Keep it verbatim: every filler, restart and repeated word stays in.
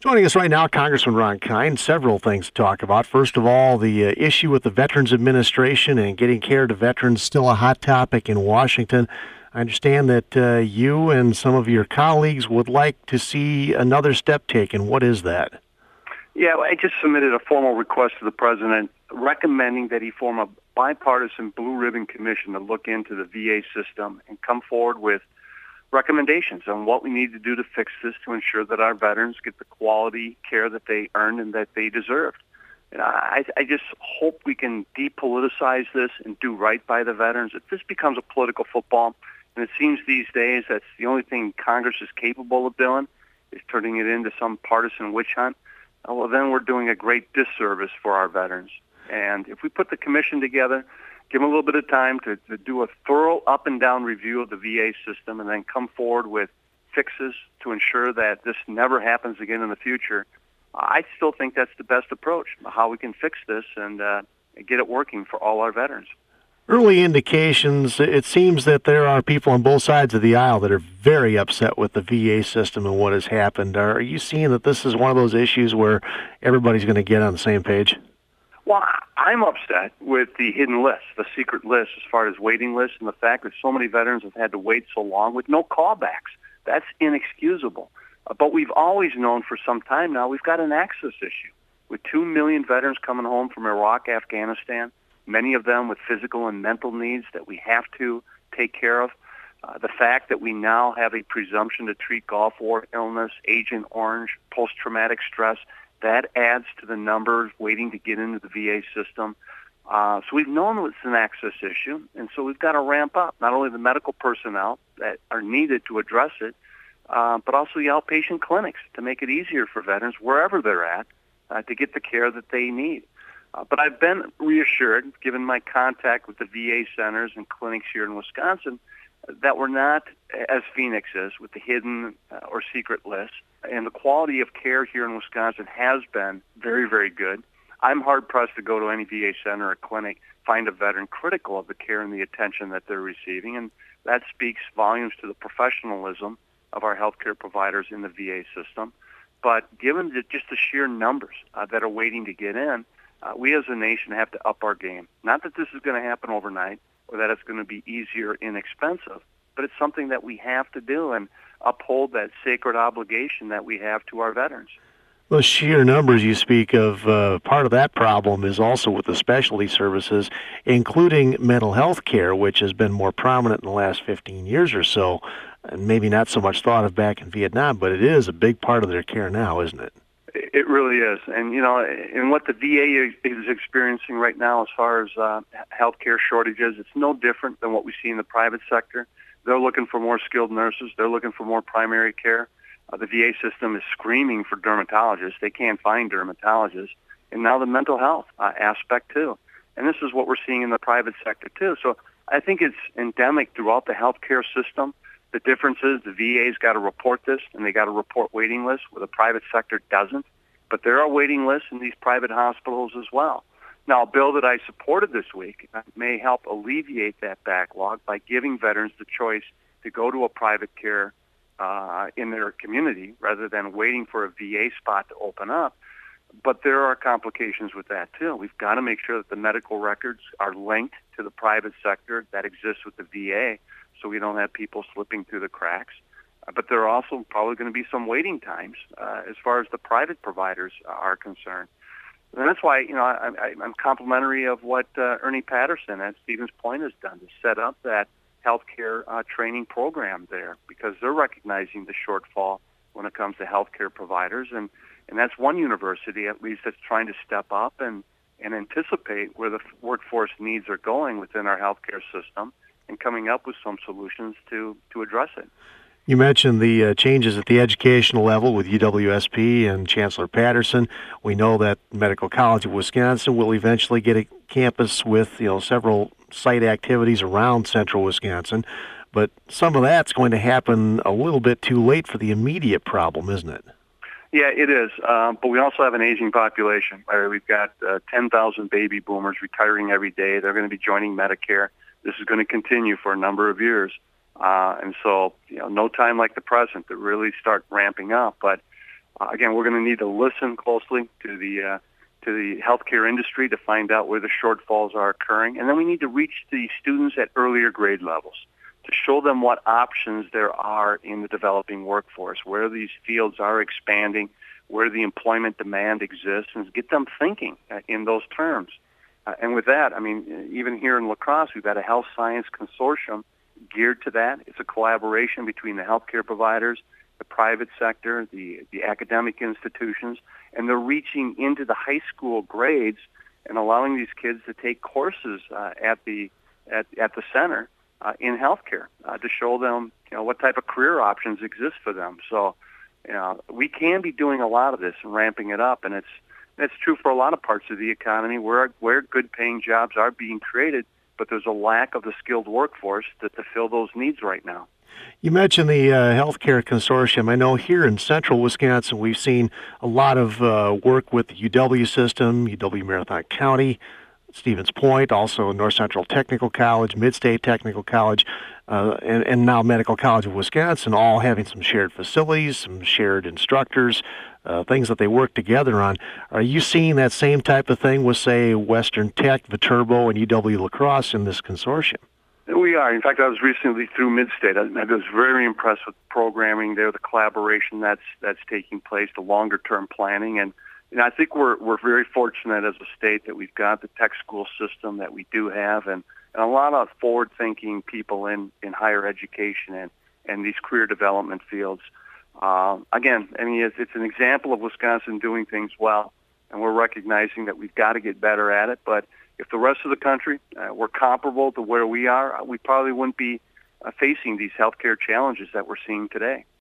Joining us right now, Congressman Ron Kind. Several things to talk about. First of all, the uh, issue with the Veterans Administration and getting care to veterans, still a hot topic in Washington. I understand that uh, you and some of your colleagues would like to see another step taken. What is that? Yeah, I just submitted a formal request to the president recommending that he form a bipartisan blue ribbon commission to look into the V A system and come forward with recommendations on what we need to do to fix this to ensure that our veterans get the quality care that they earned and that they deserved. And I, I just hope we can depoliticize this and do right by the veterans. If this becomes a political football, and it seems these days that's the only thing Congress is capable of doing, is turning it into some partisan witch hunt, well, then we're doing a great disservice for our veterans. And if we put the commission together, give them a little bit of time to, to do a thorough up and down review of the V A system and then come forward with fixes to ensure that this never happens again in the future, I still think that's the best approach, how we can fix this and uh, get it working for all our veterans. Early indications, it seems that there are people on both sides of the aisle that are very upset with the V A system and what has happened. Are you seeing that this is one of those issues where everybody's going to get on the same page? Well, I'm upset with the hidden list, the secret list, as far as waiting lists, and the fact that so many veterans have had to wait so long with no callbacks. That's inexcusable. Uh, but we've always known for some time now we've got an access issue. With two million veterans coming home from Iraq, Afghanistan, many of them with physical and mental needs that we have to take care of. Uh, the fact that we now have a presumption to treat Gulf War illness, Agent Orange, post-traumatic stress, that adds to the numbers waiting to get into the V A system. Uh, so we've known it's an access issue, and so we've got to ramp up not only the medical personnel that are needed to address it, uh, but also the outpatient clinics to make it easier for veterans wherever they're at uh, to get the care that they need. Uh, but I've been reassured, given my contact with the V A centers and clinics here in Wisconsin, that we're not as Phoenix is with the hidden uh, or secret list. And the quality of care here in Wisconsin has been very, very good. I'm hard-pressed to go to any V A center or clinic, find a veteran critical of the care and the attention that they're receiving, and that speaks volumes to the professionalism of our healthcare providers in the V A system. But given the, just the sheer numbers uh, that are waiting to get in, uh, we as a nation have to up our game. Not that this is going to happen overnight or that it's going to be easier, inexpensive, but it's something that we have to do and uphold that sacred obligation that we have to our veterans. Those sheer numbers you speak of, uh, part of that problem is also with the specialty services, including mental health care, which has been more prominent in the last fifteen years or so, and maybe not so much thought of back in Vietnam, but it is a big part of their care now, isn't it? It really is. And, you know, and what the V A is experiencing right now as far as uh, health care shortages, it's no different than what we see in the private sector. They're looking for more skilled nurses. They're looking for more primary care. Uh, the V A system is screaming for dermatologists. They can't find dermatologists. And now the mental health uh, aspect, too. And this is what we're seeing in the private sector, too. So I think it's endemic throughout the healthcare system. The difference is the V A's got to report this, and they got to report waiting lists, where the private sector doesn't. But there are waiting lists in these private hospitals as well. Now, a bill that I supported this week may help alleviate that backlog by giving veterans the choice to go to a private care uh, in their community rather than waiting for a V A spot to open up. But there are complications with that, too. We've got to make sure that the medical records are linked to the private sector that exists with the V A so we don't have people slipping through the cracks. Uh, but there are also probably going to be some waiting times uh, as far as the private providers are concerned. And that's why, you know, I, I, I'm complimentary of what uh, Ernie Patterson at Stevens Point has done to set up that healthcare uh, training program there, because they're recognizing the shortfall when it comes to healthcare providers. And, and that's one university, at least, that's trying to step up and, and anticipate where the workforce needs are going within our healthcare system and coming up with some solutions to, to address it. You mentioned the uh, changes at the educational level with U W S P and Chancellor Patterson. We know that Medical College of Wisconsin will eventually get a campus with, you know, several site activities around central Wisconsin, but some of that's going to happen a little bit too late for the immediate problem, isn't it? Yeah, it is. Um, but we also have an aging population. Right? We've got uh, ten thousand baby boomers retiring every day. They're going to be joining Medicare. This is going to continue for a number of years. Uh, and so, you know, no time like the present to really start ramping up. But Uh, again, we're going to need to listen closely to the uh, to the healthcare industry to find out where the shortfalls are occurring, and then we need to reach the students at earlier grade levels to show them what options there are in the developing workforce, where these fields are expanding, where the employment demand exists, and get them thinking uh, in those terms. Uh, and with that, I mean, even here in La Crosse, we've got a health science consortium geared to that. It's a collaboration between the healthcare providers, the private sector, the, the academic institutions, and they're reaching into the high school grades and allowing these kids to take courses uh, at the at, at the center uh, in healthcare uh, to show them, you know, what type of career options exist for them. So, you know, we can be doing a lot of this and ramping it up, and it's it's true for a lot of parts of the economy where where good-paying jobs are being created, but there's a lack of the skilled workforce to, to fill those needs right now. You mentioned the uh, healthcare consortium. I know here in central Wisconsin, we've seen a lot of uh, work with the U W system, U W Marathon County, Stevens Point, also North Central Technical College, Midstate Technical College, uh, and, and now Medical College of Wisconsin, all having some shared facilities, some shared instructors, uh, things that they work together on. Are you seeing that same type of thing with, say, Western Tech, Viterbo, and U W La Crosse in this consortium? We are. In fact, I was recently through Midstate. I, I was very impressed with the programming there, the collaboration that's that's taking place, the longer-term planning, and you know, I think we're we're very fortunate as a state that we've got the tech school system that we do have, and, and a lot of forward-thinking people in, in higher education and, and these career development fields. Uh, again, I mean, it's, it's an example of Wisconsin doing things well, and we're recognizing that we've got to get better at it, but if the rest of the country uh, were comparable to where we are, we probably wouldn't be uh, facing these healthcare challenges that we're seeing today.